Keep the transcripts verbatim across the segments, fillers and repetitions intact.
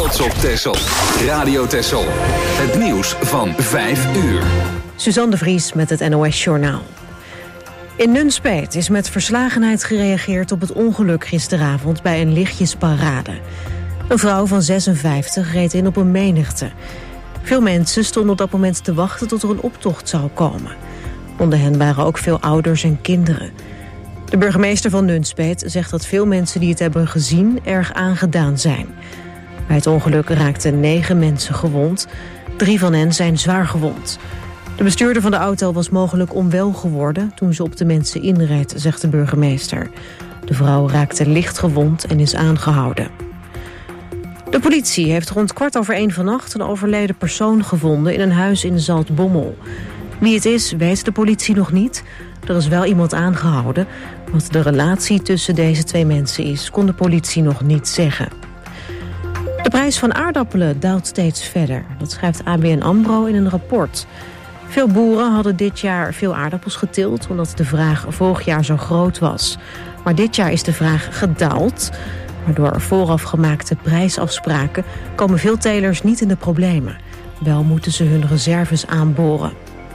trots op Texel. Radio Texel. Het nieuws van vijf uur. Suzanne de Vries met het N O S-journaal. In Nunspeet is met verslagenheid gereageerd op het ongeluk gisteravond bij een lichtjesparade. Een vrouw van zesenvijftig reed in op een menigte. Veel mensen stonden op dat moment te wachten tot er een optocht zou komen. Onder hen waren ook veel ouders en kinderen. De burgemeester van Nunspeet zegt dat veel mensen die het hebben gezien erg aangedaan zijn. Bij het ongeluk raakten negen mensen gewond. Drie van hen zijn zwaar gewond. De bestuurder van de auto was mogelijk onwel geworden toen ze op de mensen inreed, zegt de burgemeester. De vrouw raakte licht gewond en is aangehouden. De politie heeft rond kwart over één vannacht een overleden persoon gevonden in een huis in Zaltbommel. Wie het is, weet de politie nog niet. Er is wel iemand aangehouden. Wat de relatie tussen deze twee mensen is, kon de politie nog niet zeggen. De prijs van aardappelen daalt steeds verder. Dat schrijft A B N AMRO in een rapport. Veel boeren hadden dit jaar veel aardappels geteeld, omdat de vraag vorig jaar zo groot was. Maar dit jaar is de vraag gedaald. Maar door vooraf gemaakte prijsafspraken komen veel telers niet in de problemen. Wel moeten ze hun reserves aanboren.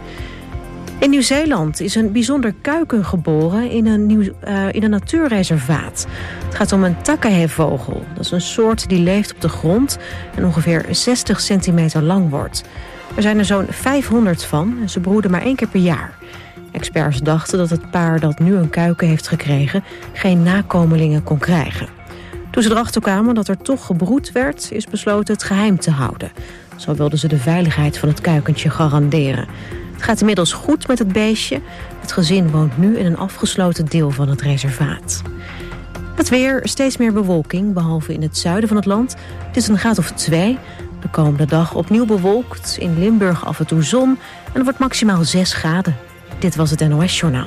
In Nieuw-Zeeland is een bijzonder kuiken geboren in een, nieuw, uh, in een natuurreservaat. Het gaat om een takahevogel. Dat is een soort die leeft op de grond en ongeveer zestig centimeter lang wordt. Er zijn er zo'n vijfhonderd van en ze broeden maar één keer per jaar. Experts dachten dat het paar dat nu een kuiken heeft gekregen geen nakomelingen kon krijgen. Toen ze erachter kwamen dat er toch gebroed werd, is besloten het geheim te houden. Zo wilden ze de veiligheid van het kuikentje garanderen. Het gaat inmiddels goed met het beestje. Het gezin woont nu in een afgesloten deel van het reservaat. Het weer, steeds meer bewolking, behalve in het zuiden van het land. Het is een graad of twee. De komende dag opnieuw bewolkt, in Limburg af en toe zon. En het wordt maximaal zes graden. Dit was het N O S-journaal.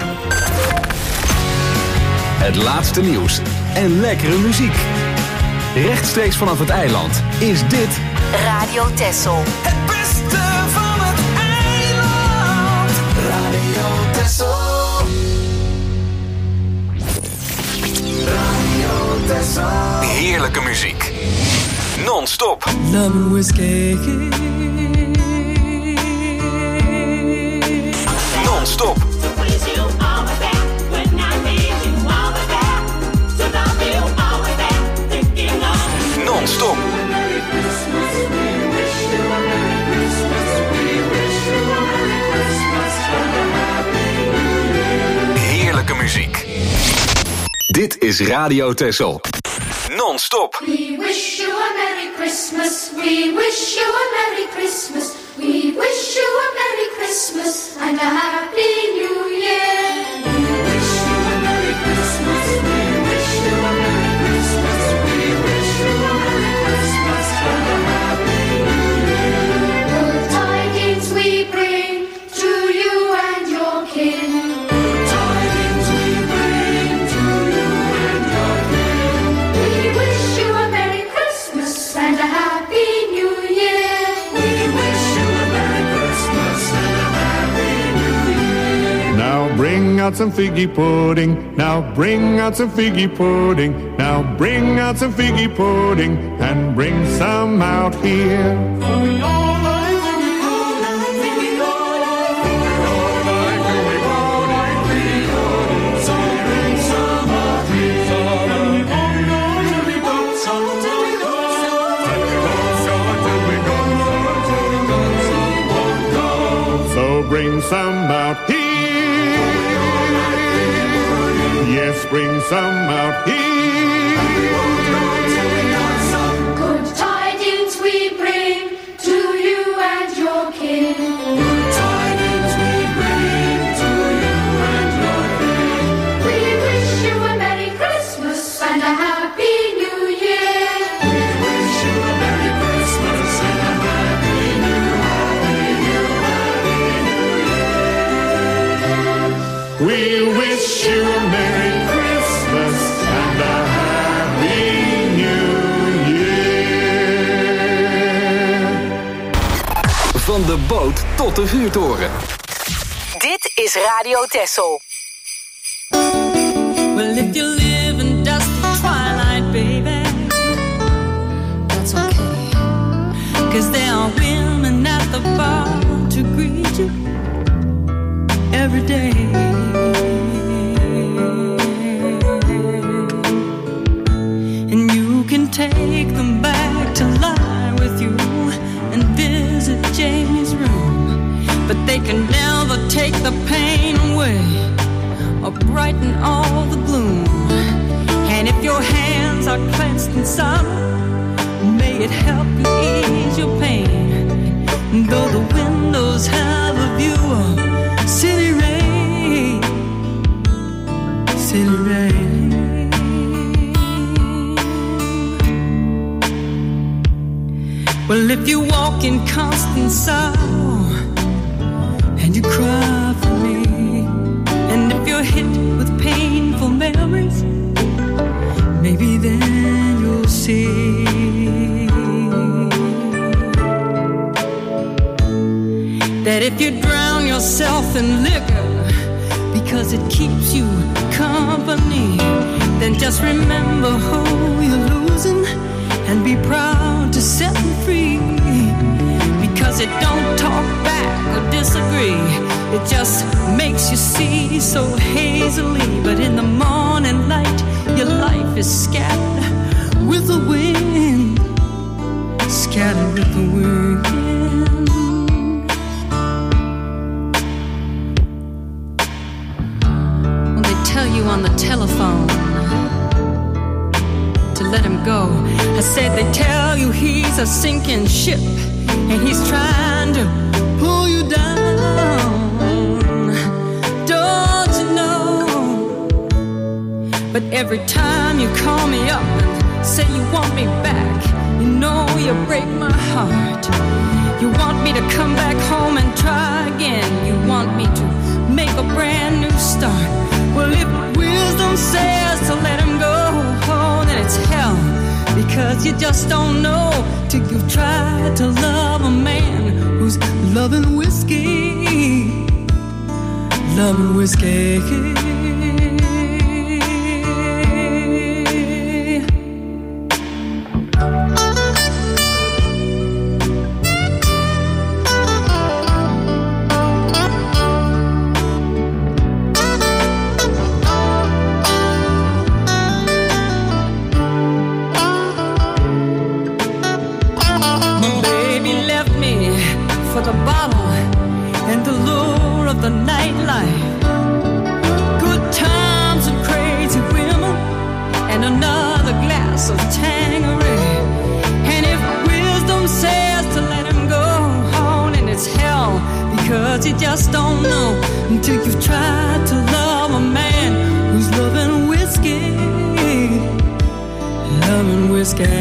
Het laatste nieuws en lekkere muziek. Rechtstreeks vanaf het eiland is dit Radio Texel. Het beste van het eiland. Radio Texel. Radio Texel. heerlijke muziek. Non-stop. Lemon whiskey. Non-stop. Non-stop. Heerlijke muziek. Dit is Radio Texel. Non-stop. We wish you a Merry Christmas. We wish you a Merry Christmas. We wish you a Merry Christmas and a Happy New Year. We wish you a Merry Christmas. We wish you a Merry Christmas. We wish you a Merry Christmas and a Happy New Year. Good tidings we bring to you and your kin. Good tidings we bring to you and your kin. We wish you a Merry Christmas and a Happy New Year. We wish you a Merry Christmas and a Happy New Year. Now bring out some figgy pudding. Now bring out some figgy pudding. Now bring out some figgy pudding and bring some out here. For we all like figgy pudding. We all like figgy pudding. So bring some out here. And we all know till we go, so till we go, so till we go, so till we go, so won't go. So bring some out here. Yes, bring some out here. Good tidings we bring to you and your kin. Good tidings we bring to you and your kin. We wish you a Merry Christmas and a Happy New Year. We wish you a Merry Christmas and a Happy New, Happy New, Happy New Year. We wish you a Merry Christmas and a Happy New Year. Van de boot tot de vuurtoren. Dit is Radio Texel. Well, if you live in dusty twilight, baby, that's okay. 'cause there are women at the bar to greet you every day. And you can take them back to lie with you and visit Jamie's room, but they can never take the pain away or brighten all the gloom. And if your hands are clenched in sorrow, may it help you ease your pain. Though the windows have a view of city rain, city rain. Well, if you walk in constant sorrow and you cry for me, and if you're hit with painful memories, maybe then you'll see that if you drown yourself in liquor because it keeps you company, then just remember who you're losing and be proud to set them free. Because it don't talk back or disagree, it just makes you see so hazily. But in the morning light, your life is scattered with the wind, scattered with the wind. When they tell you on the telephone to let him go, I said they tell you he's a sinking ship and he's trying to pull you down. Don't you know? But every time you call me up and say you want me back, you know you break my heart. You want me to come back home and try again. You want me to make a brand new start. Well, if wisdom says to let him go, oh, then it's hell. Because you just don't know till you've tried to love a man who's loving whiskey, loving whiskey. The bottle and the lure of the nightlife, good times and crazy women, and another glass of Tanqueray. And if wisdom says to let him go on, and it's hell, because you just don't know until you've tried to love a man who's loving whiskey, loving whiskey.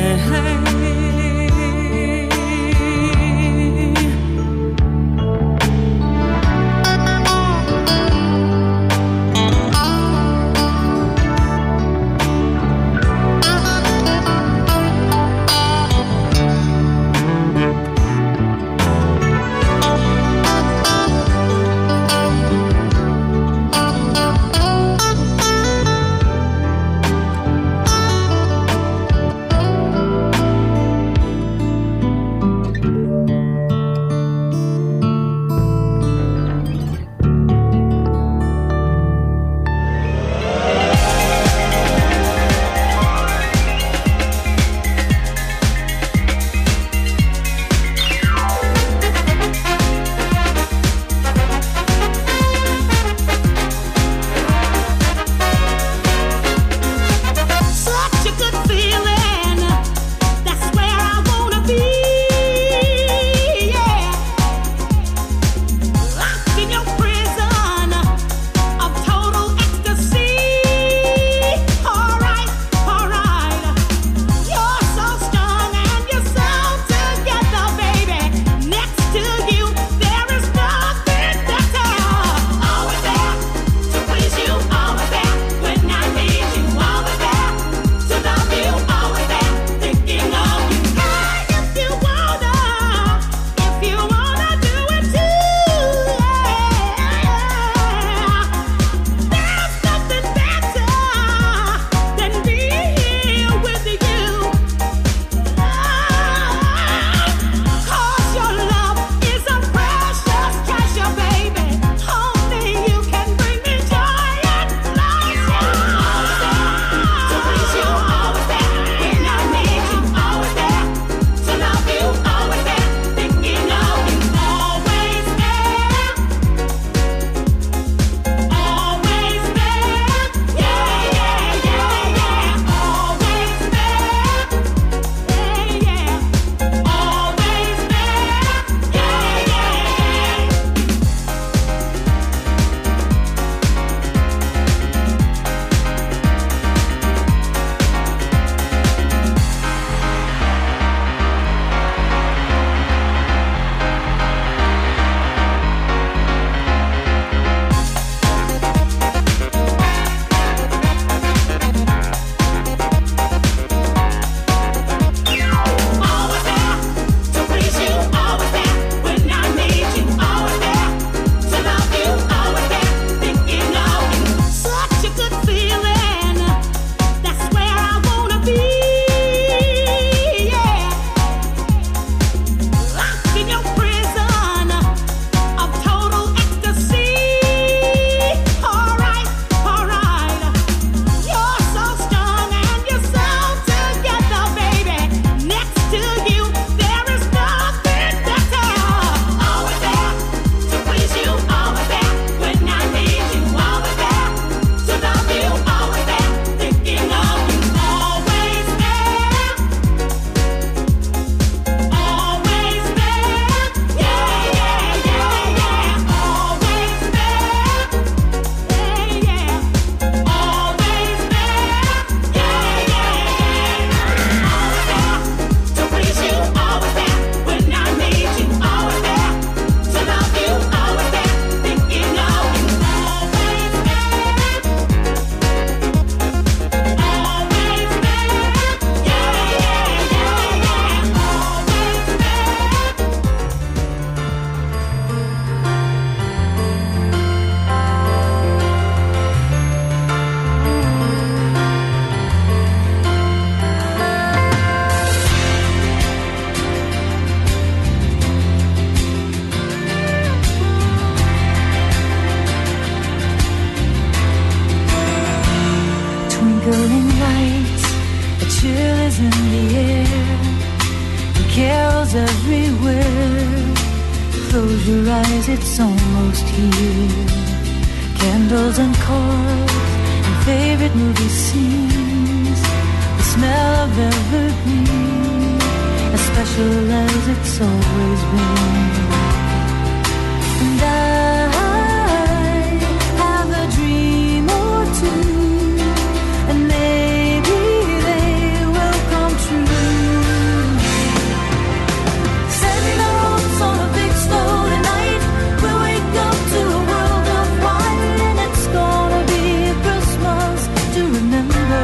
everywhere. Close your eyes, it's almost here. Candles and cards and favorite movie scenes. The smell of evergreen, as special as it's always been. And I have a dream or two, and maybe they will come true. Setting our hopes on a big snow tonight, we'll wake up to a world of white, and it's gonna be a Christmas to remember.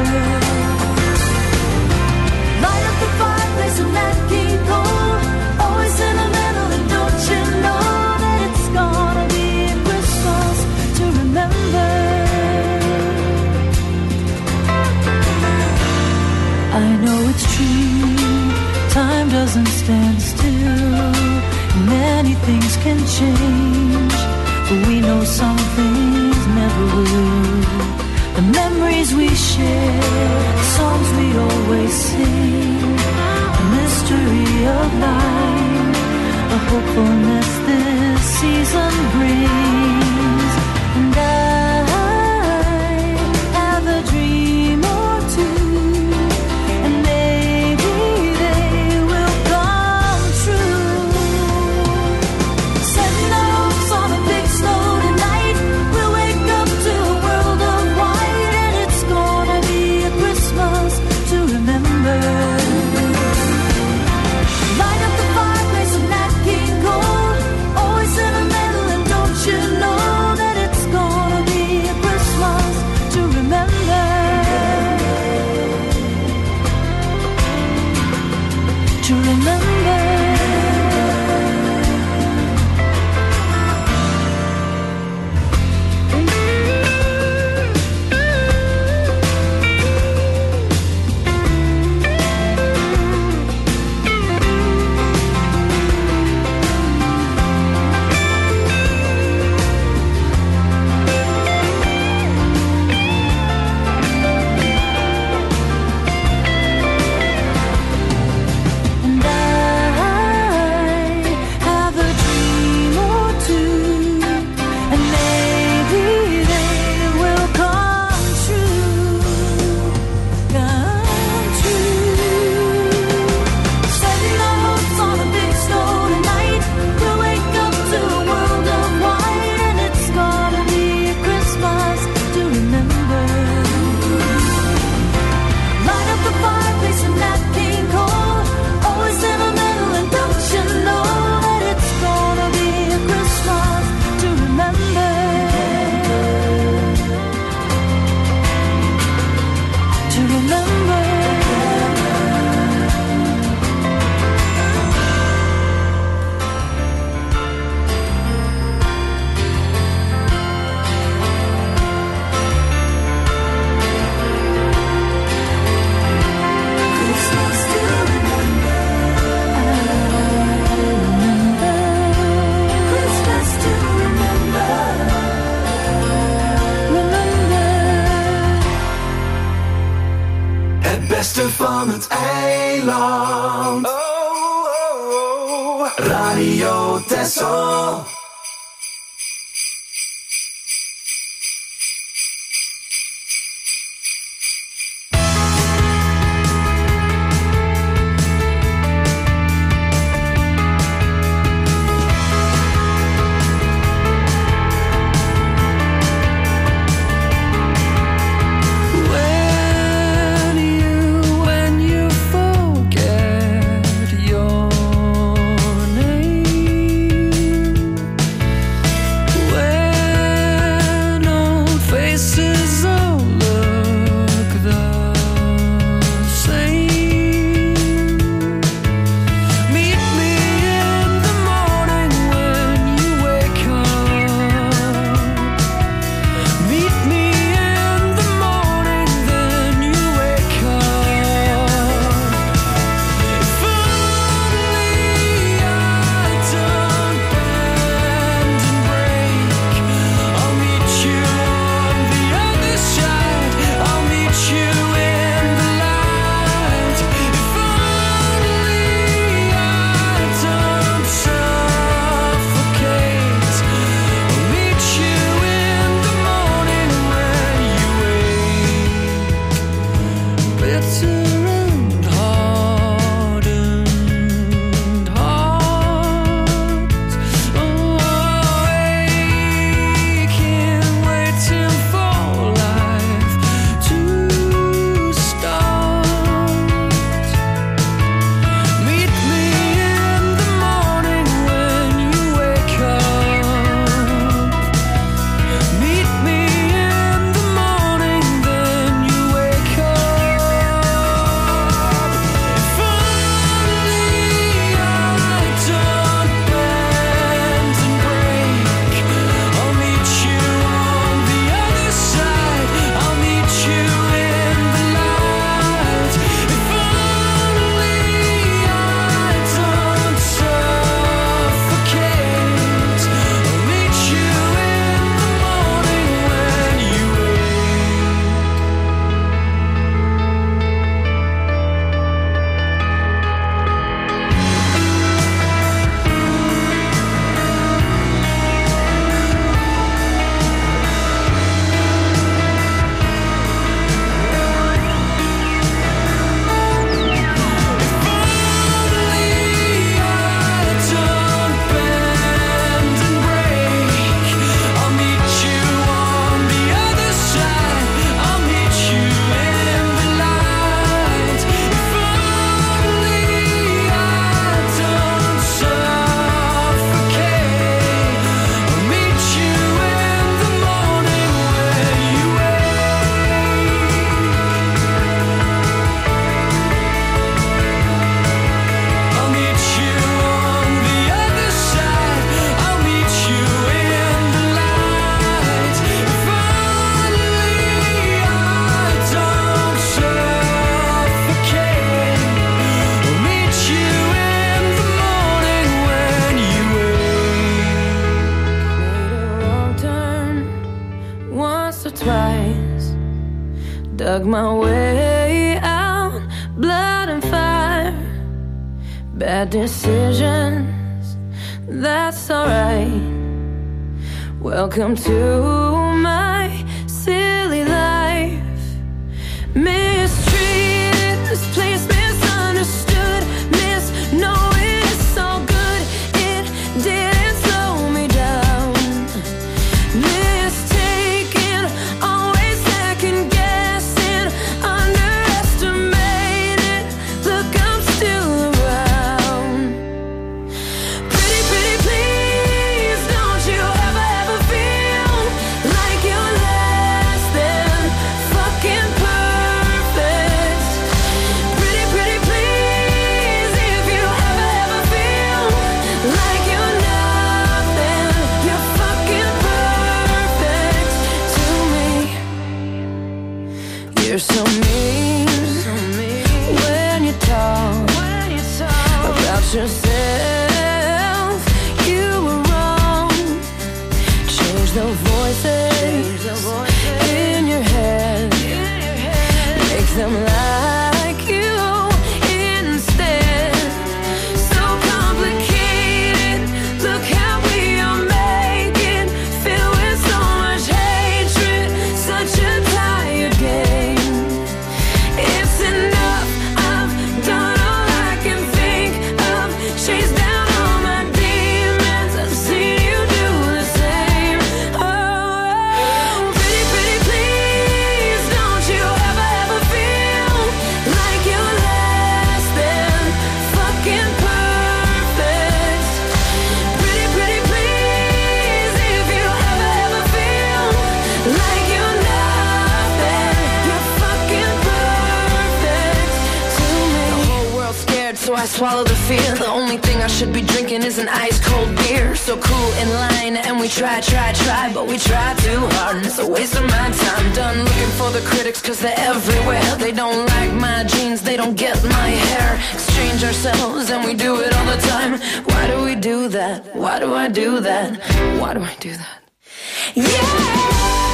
Light up the fireplace and that King Cole, always sentimental, and don't you know that it's gonna be a Christmas to remember. I know it's true, time doesn't stand still. Many things can change, but we know some things never will. The memories we share, the songs we always sing, the mystery of life, the hopefulness this season brings. And I have a dream or two, and maybe they will come true. Setting our hopes on a big snow tonight, we'll wake up to a world of white, and it's gonna be a Christmas to remember. Light up the fireplace and that King Cole, always sentimental, and don't you know that it's gonna be a Christmas to remember. To remember. And I have a dream or two, and maybe they will come true, come true. Setting our hopes on a big snow tonight, we'll wake up to a world of white, and it's gonna be a Christmas to remember. Light up the fireplace and that King Cole, always sentimental, and don't you know that it's gonna be a Christmas to remember. To remember. Christmas to remember. I remember. Christmas to remember. Remember. Het beste van het eiland. Oh, oh, oh. Radio Texel. When you, when you forget your name, dug my way out, blood and fire, bad decisions, that's alright. Welcome to my silly life. Mistreated, misplaced, misunderstood, misknowing it's all good. It didn't slow me down. Mistaken, always second guessing, underestimated. Look, I'm still around. Pretty, pretty, please, don't you ever, ever feel like you're less than fucking perfect. Pretty, pretty, please, if you ever, ever feel like you're nothing, you're fucking perfect to me. You're so mean, when you talk about yourself. You were wrong. Change the voices in your head. Make them like you instead. So complicated. Look how we are making, filled with so much hatred. Such a tired game. It's enough. I've done all I can think of. Chased down all my demons. I've seen you do the same. Oh, pretty, pretty, please, don't you ever, ever feel like you're less than fucking perfect. Pretty, pretty, please, if you ever, ever feel like you're nothing, you're fucking perfect to me. The whole world's scared, so I swallow the fear. The only thing I should be drinking is an ice cold beer. So cool in line, and we try, try, try, but we try too hard, and it's a waste of my time. Done looking for the critics, cause they're everywhere. They don't like my jeans, they don't get my hair. Exchange ourselves, and we do it all the time. Why do we do that? Why do I do that? Why do I do that? Yeah!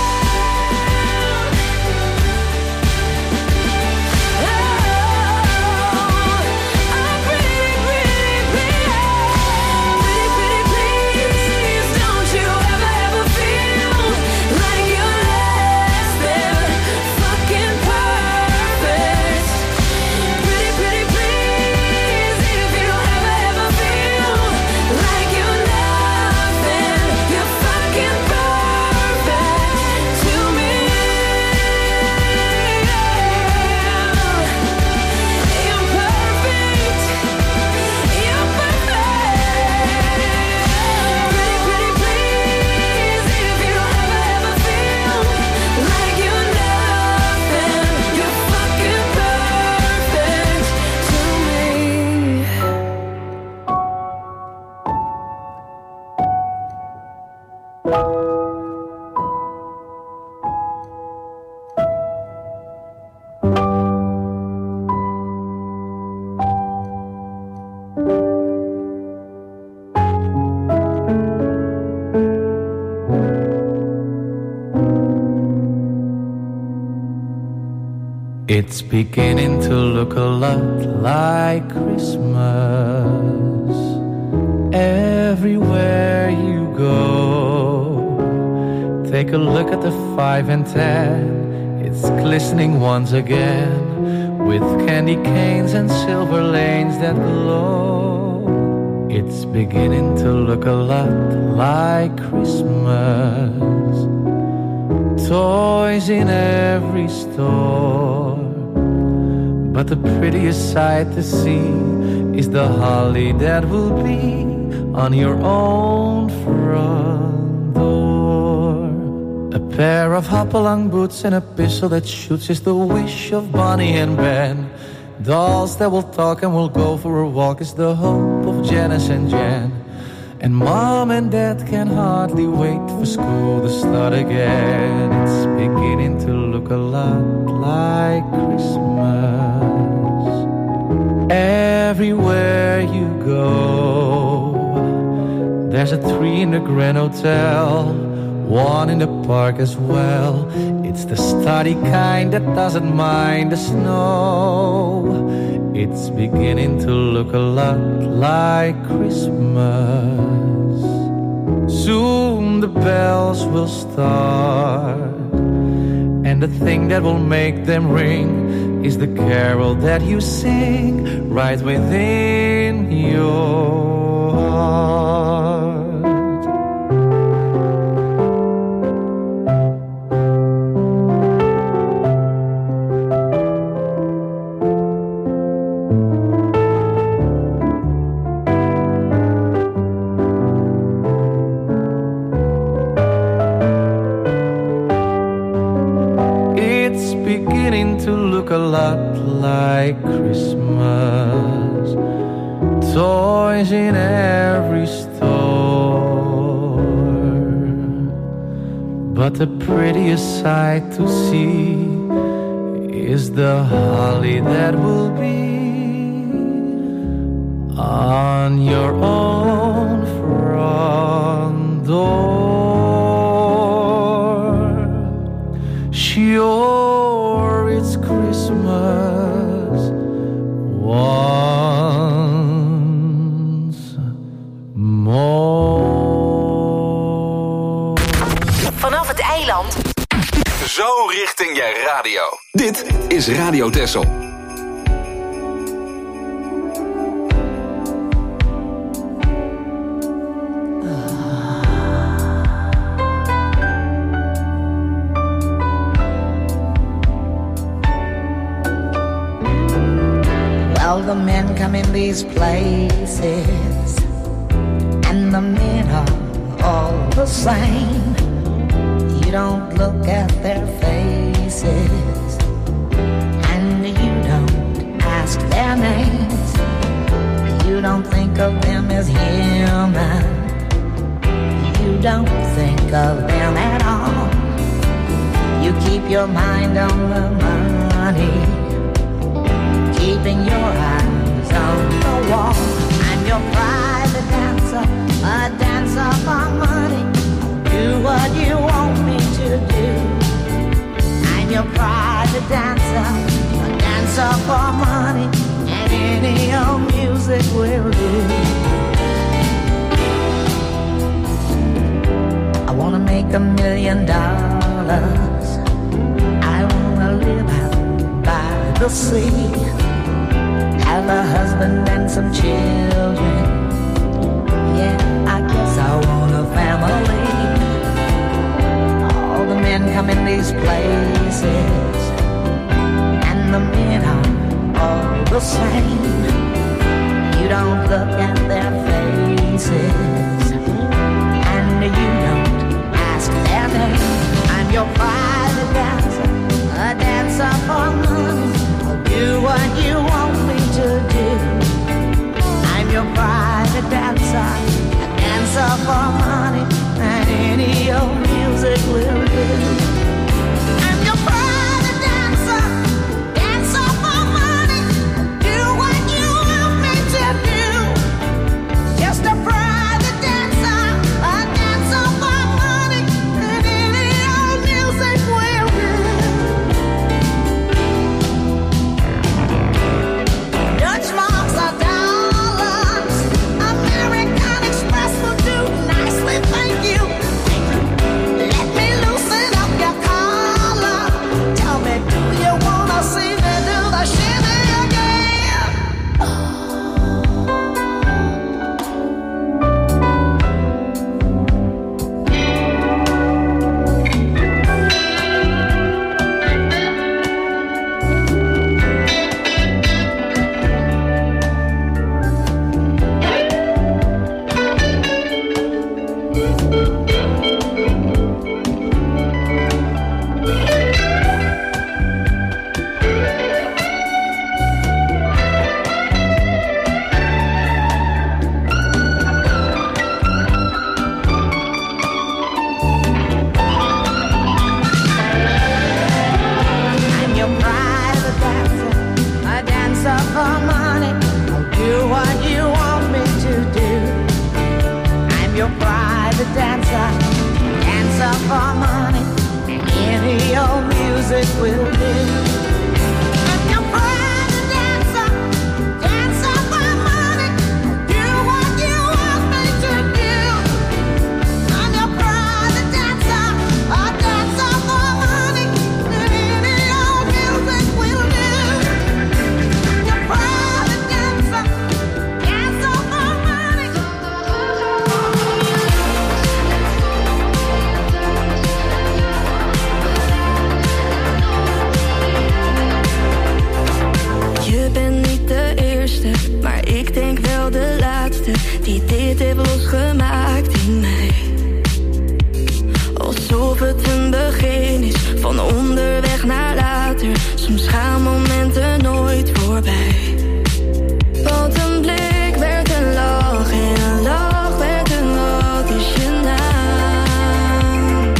It's beginning to look a lot like Christmas everywhere you go. Take a look at the five and ten. It's glistening once again with candy canes and silver lanes that glow. It's beginning to look a lot like Christmas. Toys in every store, but the prettiest sight to see is the holly that will be on your own front door. A pair of hopalong boots and a pistol that shoots is the wish of Bonnie and Ben. Dolls that will talk and will go for a walk is the hope of Janice and Jan. And Mom and Dad can hardly wait for school to start again. It's beginning to look a lot like Christmas everywhere you go. There's a tree in the Grand Hotel one in the park as well. It's the study kind that doesn't mind the snow. It's beginning to look a lot like Christmas. Soon the bells will start, and the thing that will make them ring is the carol that you sing right within your heart. To look a lot like Christmas. Toys in every store, but the prettiest sight to see is the holly that will be on your own front door. Sure, it's Christmas once more. Vanaf het eiland. Zo richting je radio. Dit is Radio Texel. All the men come in these places, and the men are all the same. You don't look at their faces, and you don't ask their names. You don't think of them as human. You don't think of them at all. You keep your mind on the money, keeping your eyes on the wall. I'm your private dancer, a dancer for money. Do what you want me to do. I'm your private dancer, a dancer for money, and any old music will do. I wanna make a million dollars. I wanna live out by the sea, have a husband and some children. Yeah, I guess I want a family. All the men come in these places, and the men are all the same. You don't look at their faces, and you don't ask their name. I'm your private dancer, a dancer for money. Do what you want me to do. I'm your private dancer, a dancer for money, and any old music will do. I'm your private dancer, dancer for money. Do what you want me to do. Just a private dancer, a dancer for money, and any old music will do. Dutch marks are dollars. American Express will do nicely, thank music will do. Die dit heeft losgemaakt in mij. Alsof het een begin is van onderweg naar later. Soms gaan momenten nooit voorbij. Want een blik werd een lach en een lach werd een wat is je naam.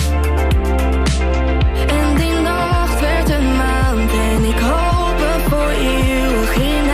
En die nacht werd een maand en ik hoop voor eeuwig hierna.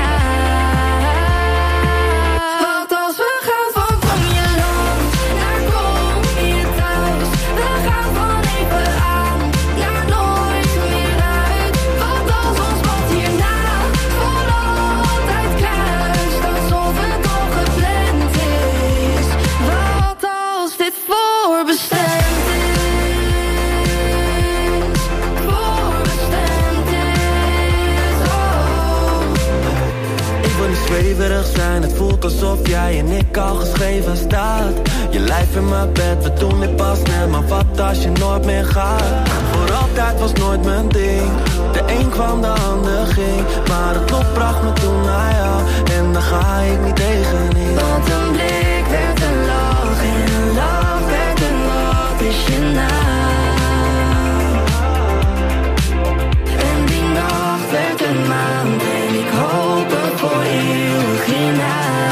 Zijn. Het voelt alsof jij en ik al geschreven staat. Je lijf in mijn bed, we doen dit pas net. Maar wat als je nooit meer gaat? Voor altijd was nooit mijn ding. De een kwam, de ander ging. Maar het lot bracht me toen naar jou. En daar ga ik niet tegenin. Want een blik werd een lach en een lach werd een wat is je naam. En die nacht werd een maand en ik hoop het voor eeuwig hierna.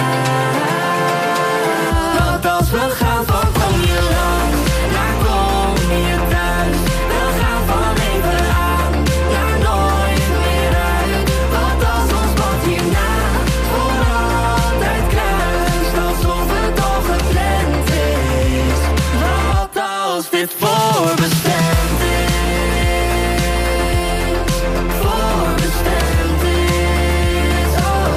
Want als we gaan van kom je langs, naar kom je thuis. We gaan van even aan, naar nooit meer uit. Want als ons pad hierna voor altijd kruist, alsof het al gepland is. Wat als dit voorbestemd is? Voorbestemd is, oh.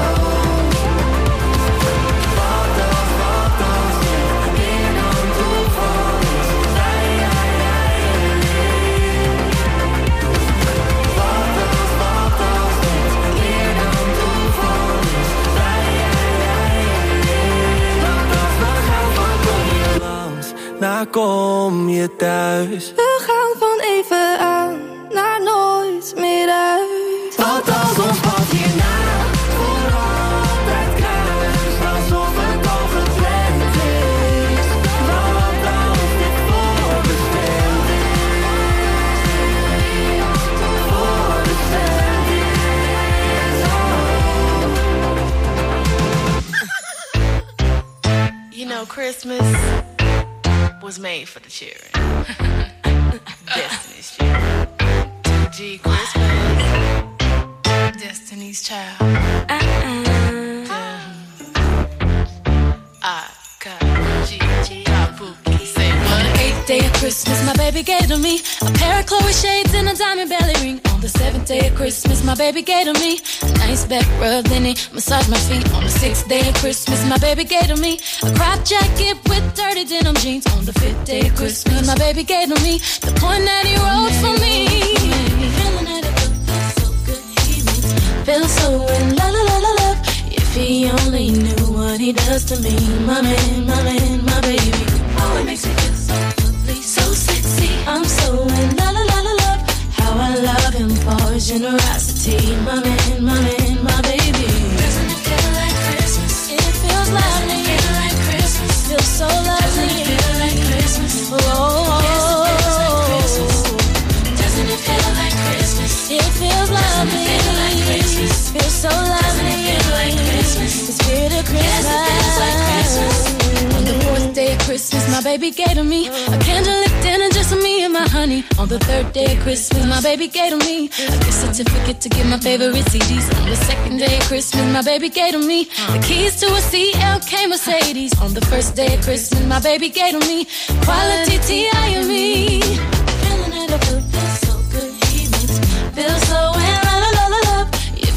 Wat als, wat als dit meer dan toeval is? Zij, jij, jij en ik. Wat als, wat als dit meer dan toeval is? Zij, jij, jij en ik. Want als we gaan van kom je langs, naar kom je thuis. We gaan van even aan naar nooit meer uit. Wat als ons pad hierna voor altijd kruist, alsof het al gepland is. Wat als dit voorbestemd is? Voorbestemd is, oh. You know, Christmas was made for the children. Destiny's children. G Christmas, Destiny's Child. Uh-uh. I got G, G, Kabuki. Say what? On the eighth day of Christmas, my baby gave to me a pair of Chloe shades and a diamond belly ring. On the seventh day of Christmas, my baby gave to me a nice back rub, then he massaged my feet. On the sixth day of Christmas, my baby gave to me a crop jacket with dirty denim jeans. On the fifth day of Christmas, my baby gave to me the poem that he wrote for me. Feeling that it feels so good, he makes me feel so in la la la la love. If he only knew what he does to me, my man, my man, my baby. Oh, it makes me feel so lovely, so sexy. I'm so in la la la la love. How I love him for his generosity, my man, my man, my baby. Doesn't it feel like Christmas? It feels lovely. Doesn't it feel like Christmas? Feels so lovely. Doesn't it feel like Christmas? Oh, yes, it feels like Christmas. Doesn't it feel like Christmas? It feels lovely. Doesn't it feel like Christmas? Feels so lovely. Doesn't it feel like Christmas? The spirit of Christmas. Yes, it feels like Christmas. On the fourth day of Christmas, my baby gave to me a candlelit dinner just for me and my honey. On the third day of Christmas, my baby gave to me a gift certificate to get my favorite C Ds. On the second day of Christmas, my baby gave to me the keys to a C L K Mercedes. On the first day of Christmas, my baby gave to me quality T I and me. Feeling that I feel so good, he makes me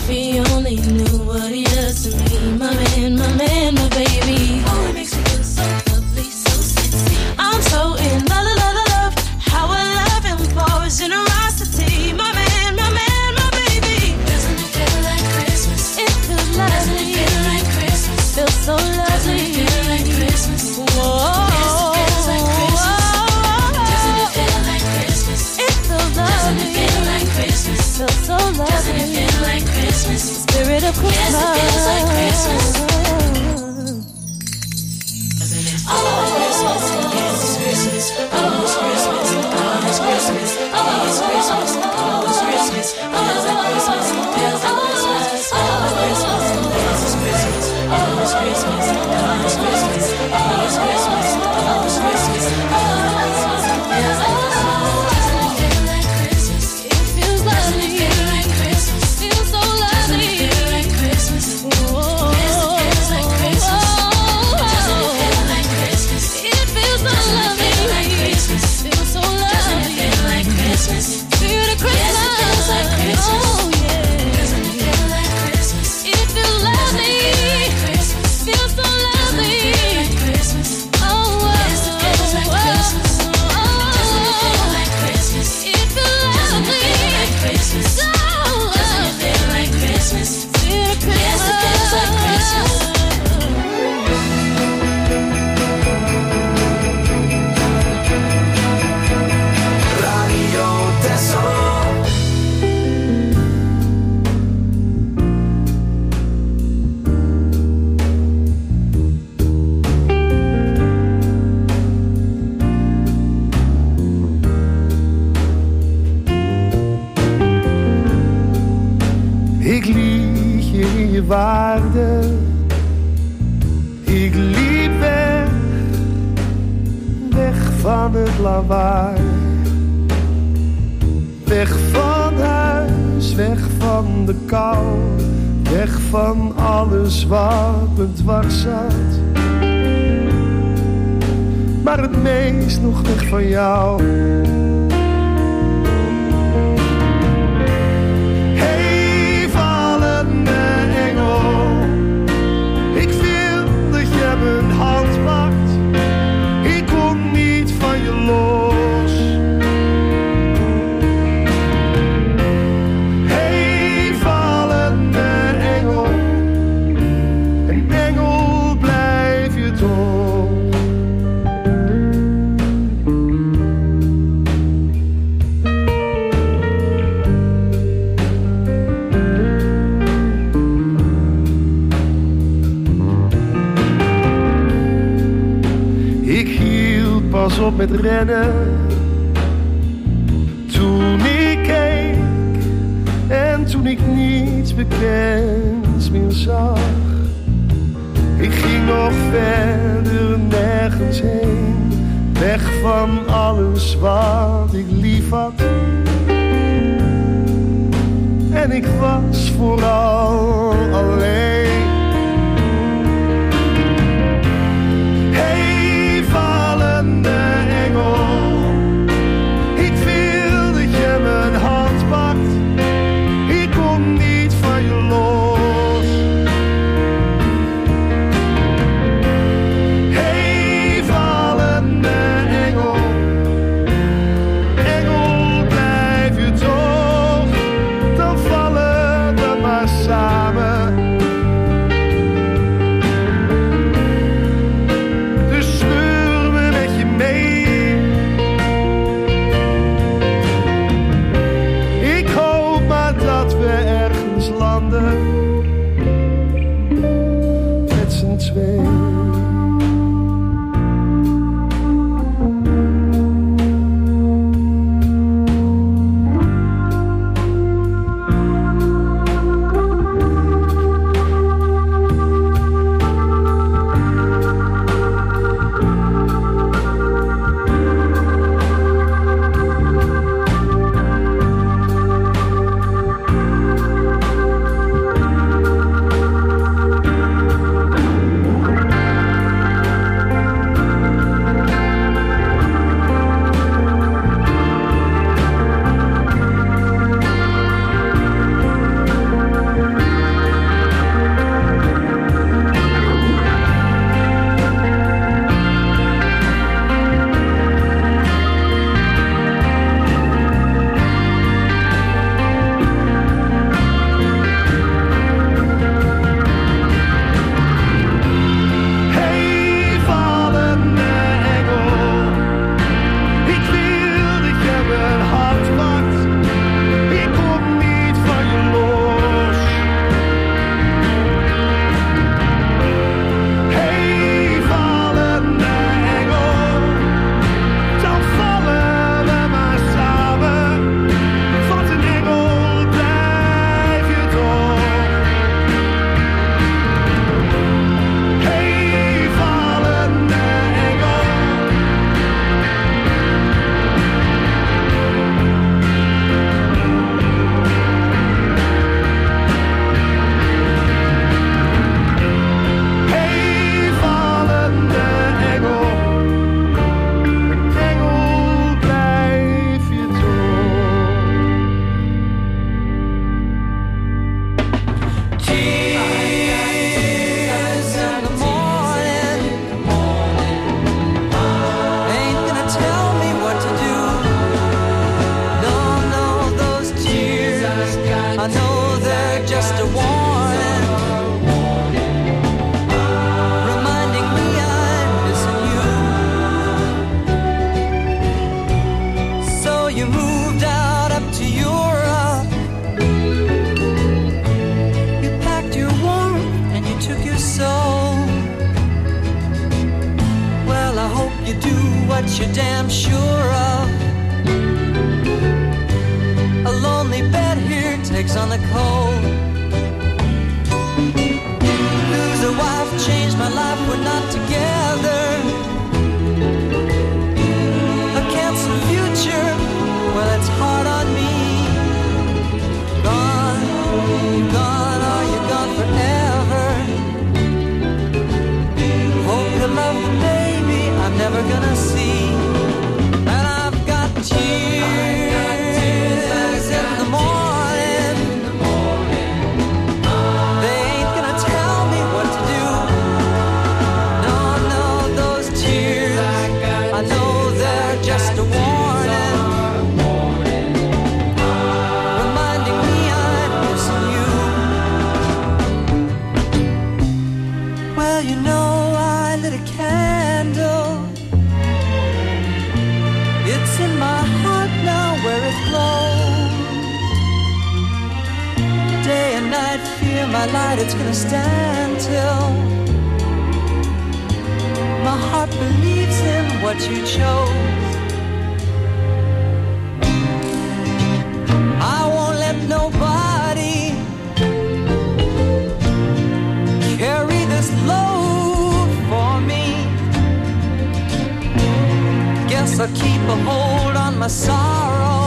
he only knew what he does to me. My man, my man, my baby. Oh, it makes me feel so lovely, so sexy. I'm so in love, love, love, love. How I love him for his generosity. My man, my man, my baby. Doesn't it feel like Christmas? It feels lovely. Doesn't it feel like Christmas? Feels so lovely. Doesn't it feel like Christmas? Whoa. Yes, it feels like Christmas. Doesn't it feel like Christmas? It feels lovely. Doesn't it feel like Christmas? Feels so lovely. Doesn't it feel like Christmas? Spirit of Christmas. Yes, it feels like Christmas. Oh, Christmas, yes, it's Christmas. Oh, it's Christmas. Oh, it's Christmas. Oh, it's Christmas. Oh, it's Christmas. Feels like Christmas. Feels like Christmas. Oh, it's Christmas. Yes, it's Christmas. Oh, it's Christmas. Oh, it's Christmas. Oh, it's Christmas. Oh, it's Christmas. Oh, it's Christmas. Feels like Christmas. Doesn't it feel like Christmas? It feels lovely. Doesn't it feel like Christmas? Feels so lovely. Doesn't it feel like Christmas? Whoa. Yes, it feels like Christmas. Doesn't it feel like Christmas? It feels so lovely. Feels so lovely. Doesn't it feel like Christmas? Spirit of Christmas. Yes, it feels like Christmas. Oh yeah. Doesn't it feel like Christmas? It feels lovely. Feels so lovely. Oh, yes, it feels like Christmas. Doesn't it feel like Christmas? It feels lovely. So doesn't it feel like Christmas? Yes, it feels like Christmas. Radio Tessel. Ik liet je in je waarde. Ik liep weg, weg van het lawaai. Weg van huis, weg van de kou. Weg van alles wat me dwars zat. Maar het meest nog weg van jou. Mijn hand pakt, ik kon niet van je los. Hey, vallende engel, een engel blijf je toch. Pas op met rennen. Toen ik keek en toen ik niets bekends meer zag. Ik ging nog verder nergens heen. Weg van alles wat ik lief had. En ik was vooral alleen. Ik wil dat je mijn hand pakt. Ik kom niet van je los. Hey, vallende engel. Engel, blijf je toch. Dan vallen we maar samen. you do what you're damn sure of. A lonely bed here takes on the cold. Lose a wife, change my life, we're not together. A canceled future, well it's hard on me. Gone, you're gone, are you gone forever? Hope you love the baby I'm never gonna see. And I've got tears in the morning. They ain't gonna tell me what to do. No, no, those tears, I know they're just a warning, reminding me I'm missing you. Well, you know I lit a candle. It's in my heart now where it glows. Day and night, fear my light, it's gonna stand till my heart believes in what you chose. I won't let nobody carry this load for me. Guess I'll keep a hold on my sorrow.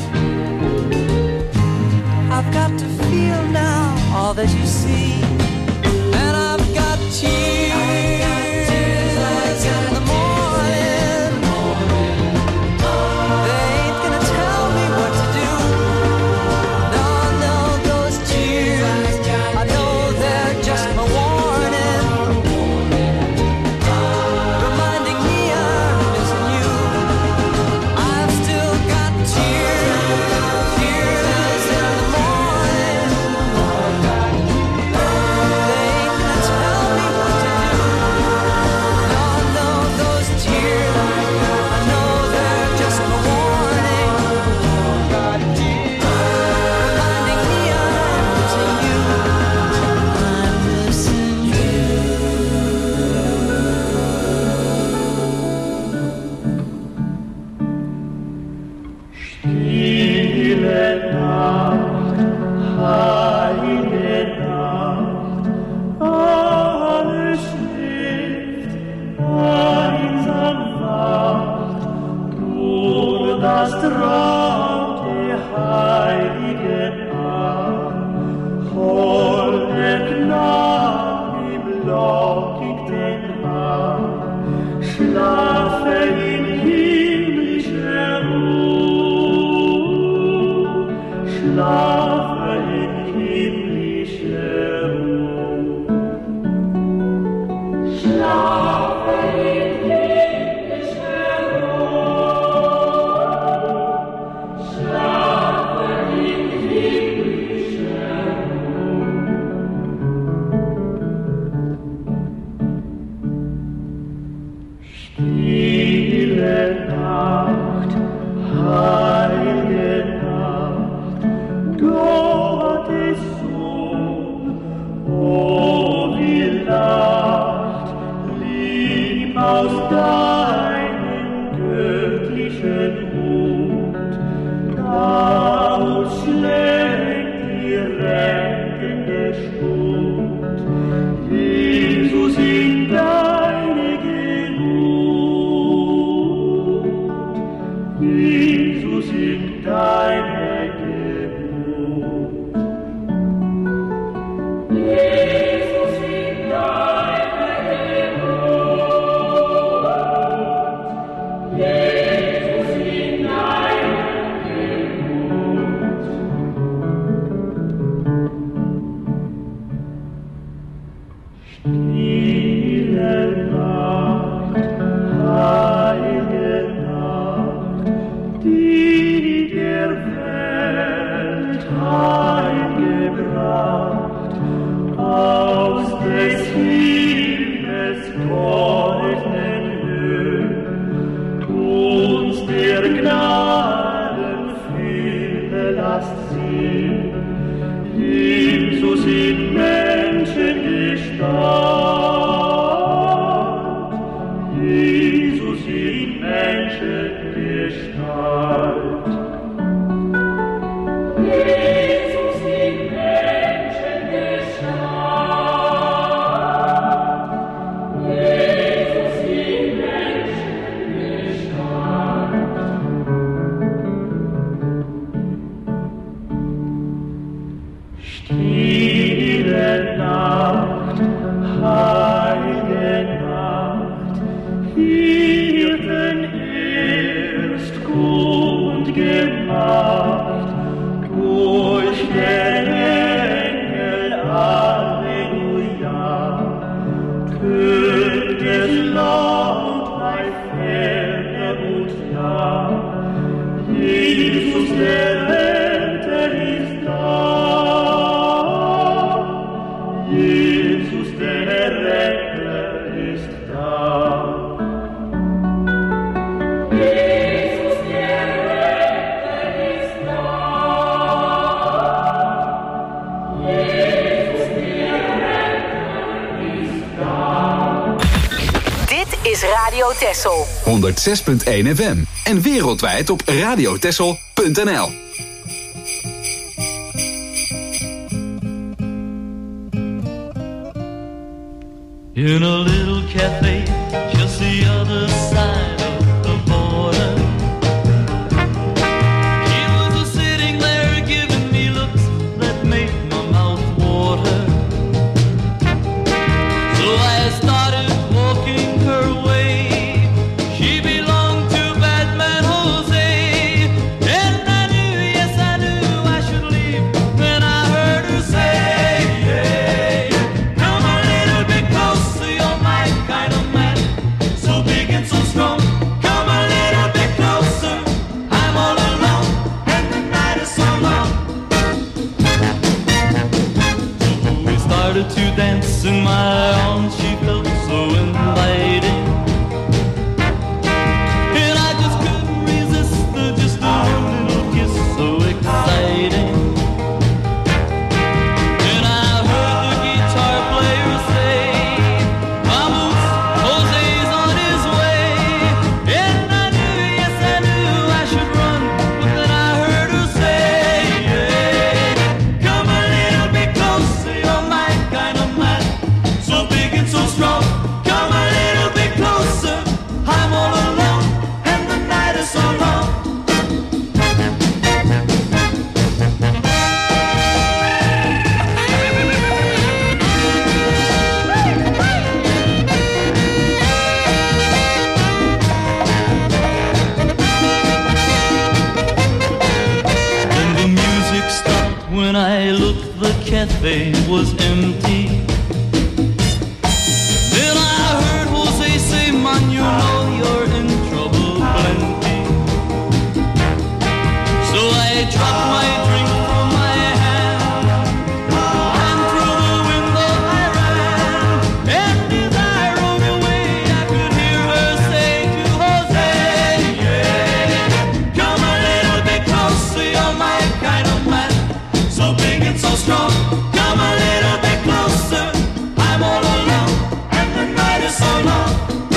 I've got to feel now all that you see. And I've got tears in the morning. They ain't gonna tell me what to do. No, no, those tears, I know they're just my warning, reminding me I'm missing you. I've still got tears, tears in the morning. They ain't gonna tell me what to do. No, no, those tears, I know they're just my warning, reminding me I'm missing you. I'm missing you. Stille Nacht, heilige Nacht, alles schläft, einsam wacht, nur das Traum der heiligen Nacht, holde Knabe im lockigten Haar, schlafe in himmlischer Ruhe, schlafe in himmlischer Ruhe, schlafe in himmlischer Ruhe, schlafe in himmlischer Stille Nacht, heilige Nacht, Gottes Sohn, oh wie lacht, lieb aus deinem göttlichen Mund, ausschlägt die rettende Stund, Jesus in deine Geburt, Jesus in deine Geburt, Jesus in deine Geburt, Jesus in deine Geburt. Stille Nacht, heilige Nacht, die der Welt heimgebracht, aus des Himmels goldenen Höhen, uns der Gnaden Fülle lasst sehen, Jesus in Menschengestalt, Jesus in Menschengestalt. Jesus in Menschengestalt. Jesus in Menschengestalt. Stille Nacht, heilige Nacht, Hirten erst kund gemacht, durch den Engel, Halleluja, tönt es laut bei Ferne und Jahr, Jesus der Retter ist da, Jesus der Retter ist da. Jesus der Retter ist da. Jesus der Retter ist da. Dit is Radio Texel. honderdzes punt één F M en wereldwijd op radiotexel punt n l. In a little cafe, just the other side of the border. He was just sitting there giving me looks that made my mouth water. So I started walking her way. She belonged to Batman Jose. And I knew, yes I knew I should leave. Then I heard her say, hey, come a little bit closer, you're my kind of man. So big and so strong, come a little bit closer. I'm all alone and the night is so long. So we started to dance in my arms, she felt so inviting. And I just couldn't resist the just a little kiss, so exciting. And I heard the guitar player say, vamos, Jose's on his way. And I knew, yes I knew I should run, but then I heard her say, yeah, come a little bit closer, you're my kind of man. So big and so strong, come a little bit closer. I'm all alone and the night is so long. And the music stopped when I looked, the cafe was empty. Then I heard Jose say, man, you know you're in trouble plenty. So I dropped my drink from my hand, and through the window I ran. And as I rode away, I could hear her say to Jose, yeah, come a little bit closer, you're my kind of man. So big and so strong, come a little bit closer. I'm all alone and the night is so long.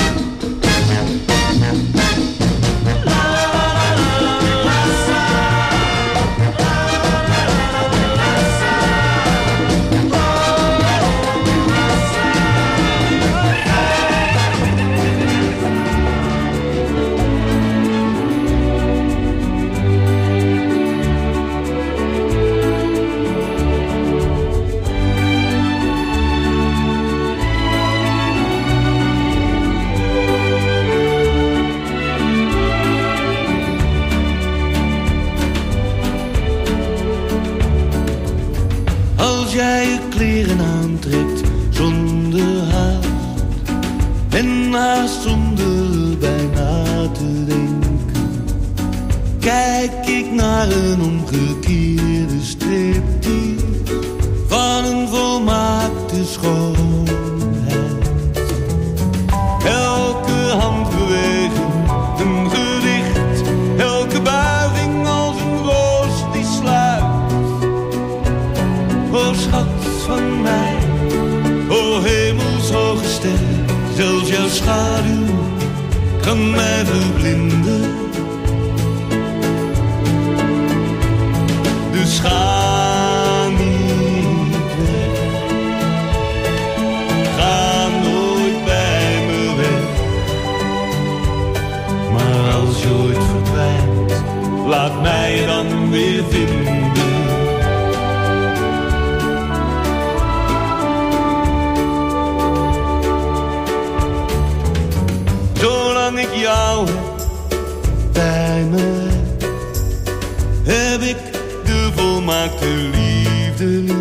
Als jij je kleren aantrekt zonder haast en haast zonder bij na te denken, kijk ik naar een omgekeerde striptease van een volmaakte schoonheid. Elke handbeweging een gedicht, elke buiging als een roos die sluit. O schat van mij, o hemelshoge ster, zelfs jouw schaduw kan mij verblinden. Dus ga niet weg, ga nooit bij me weg. Maar als je ooit verdwijnt, laat mij dan weer vinden. Zolang ik jou bij me heb, heb ik de volmaakte liefde lief.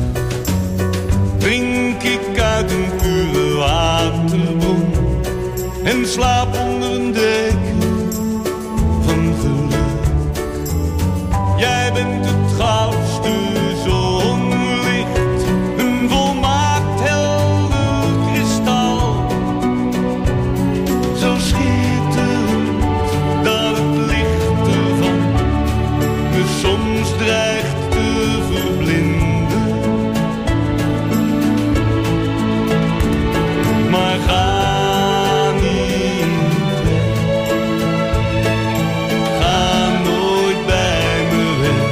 Drink ik uit een pure waterbron en slaap onder een deken van geluk. Jij bent het goudste zonlicht, een volmaakt helder kristal. Zo schitterend dat het licht ervan me soms dreigt te verblinden. Maar ga niet weg, ga nooit bij me weg.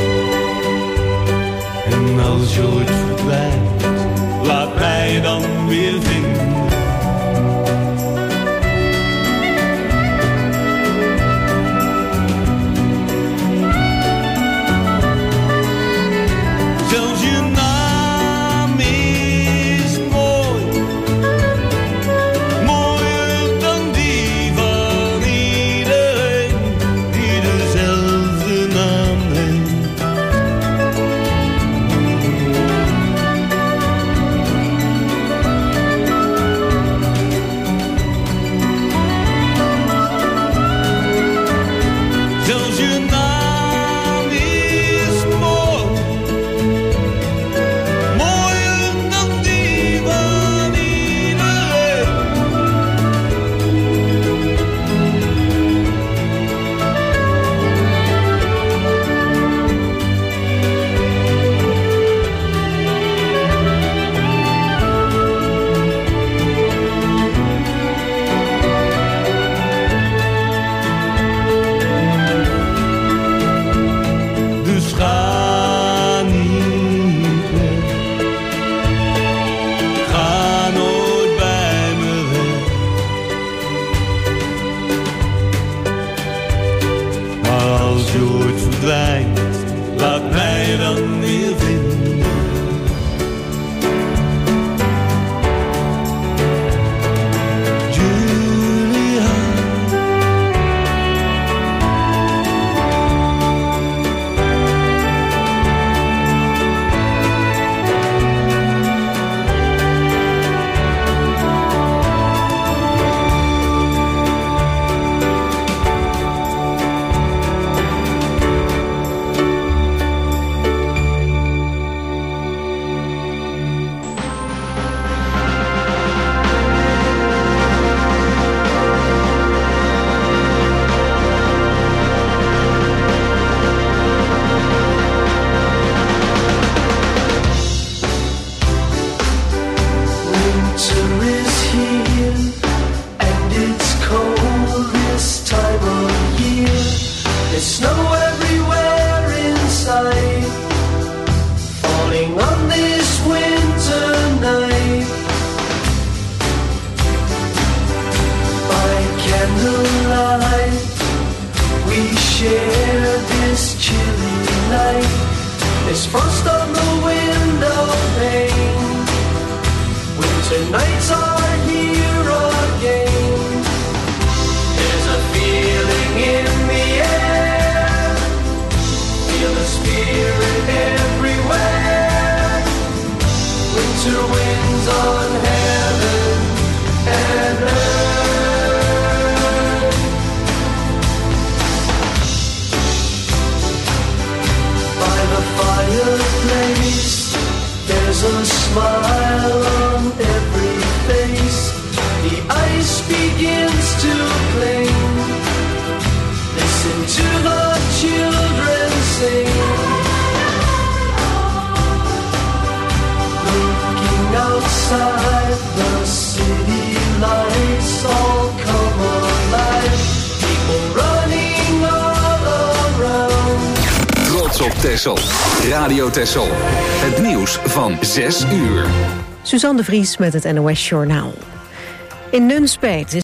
En als je ooit verdwijnt, laat mij dan weer vinden. Zelfs je naam is mooi, mooier dan die van iedereen die dezelfde naam heeft. Zelfs je naam is mooi, mooier dan die van iedereen. Dus ga niet weg, ga nooit bij me weg. Maar als je ooit verdwijnt, laat mij dan weer vinden. Julia, winter is here and it's cold this time of year. There's snow everywhere inside, falling on this winter night. By candlelight, we share this chilly night. There's frost on the window pane. Winter nights are here again. There's a feeling in the air, feel the spirit everywhere. Winter winds on heaven and earth. By the fireplace op Texel. Radio Texel. Het nieuws van zes uur. Suzanne de Vries met het N O S Journaal. In Nunspeet is